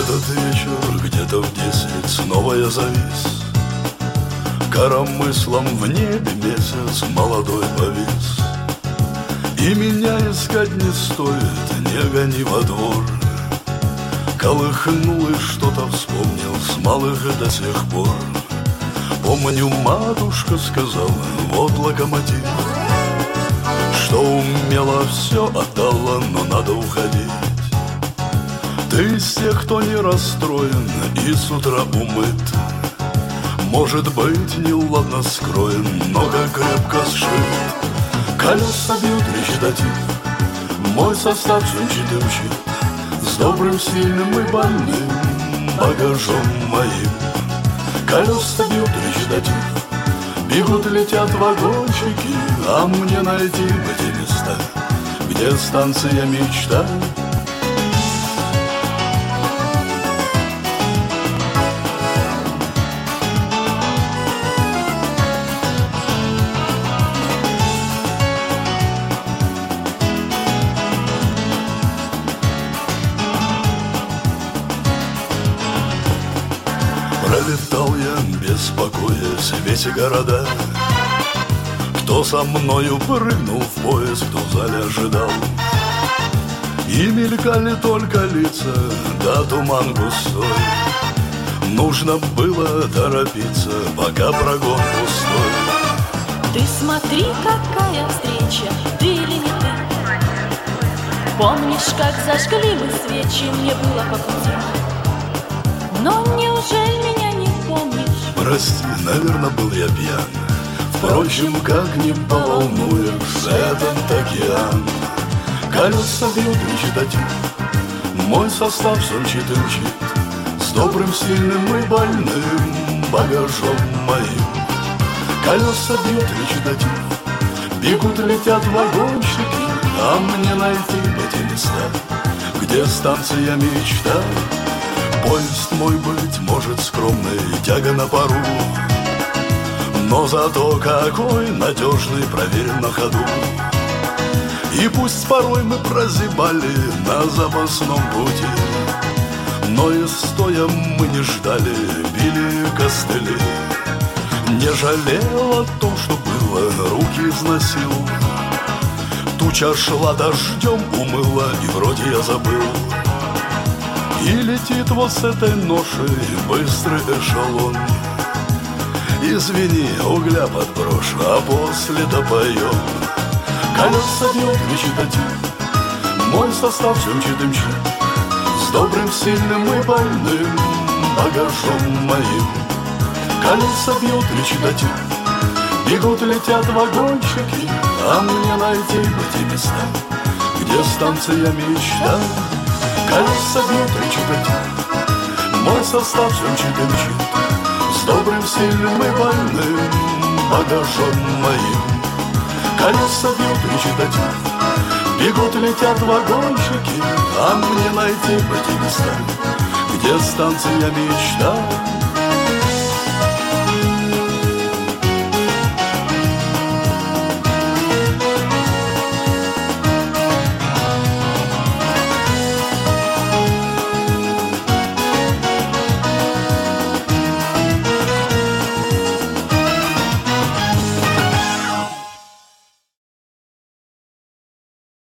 этот вечер где-то в 10 снова я завис. Коромыслом в небе месяц молодой повис. И меня искать не стоит, не гони во двор. Колыхнулось что-то, вспомнил с малых до сих пор. Помню, матушка сказала, вот локомотив, что умела, все отдала, но надо уходить. Ты из тех, кто не расстроен и с утра умыт. Может быть, неладно скроен, но как крепко сшит. Колеса бьют речитатив, мой состав сунчит и мчит, с добрым, сильным и больным багажом моим. Колеса бьют речитатив, бегут, летят вагончики, а мне найти бы те места, где станция мечта. Пролетал я, беспокоясь, весь города. Кто со мною прыгнул в поезд, кто в зале ожидал. И мелькали только лица, да туман густой. Нужно было торопиться, пока прогон пустой. Ты смотри, какая встреча, ты или не ты? Помнишь, как зажгли мы свечи, мне было по пути. Но неужели меня не помнишь? Прости, наверное, был я пьян. Впрочем, как не поволнуешь этот океан. Колеса бьют речитатив, мой состав сунчит и мчит, с добрым, сильным и больным багажом моим. Колеса бьют речитатив, бегут, летят вагончики, а мне найти бы те места, где станция мечта. Поезд мой, быть может, скромный, тяга на пару, но зато какой надежный, проверен на ходу. И пусть порой мы прозябали на запасном пути, но и стоя мы не ждали, били костыли. Не жалел о том, что было, руки износил. Туча шла дождем, умыла, и вроде я забыл. И летит вот с этой ношей быстрый эшелон. Извини, угля подброшу, а после допоем. Колеса бьют речитатив, мой состав сунчит и мчит, с добрым, сильным и больным багажом моим. Колеса бьют речитатив, бегут, летят вагончики, а мне найти бы те места, где станция мечта. Колеса бьют речитатив, мой состав сунчит и мчит, с добрым, сильным и больным багажом моим. Колеса бьют речитатив, бегут, летят вагончики, а мне найти бы те места, где станция мечта.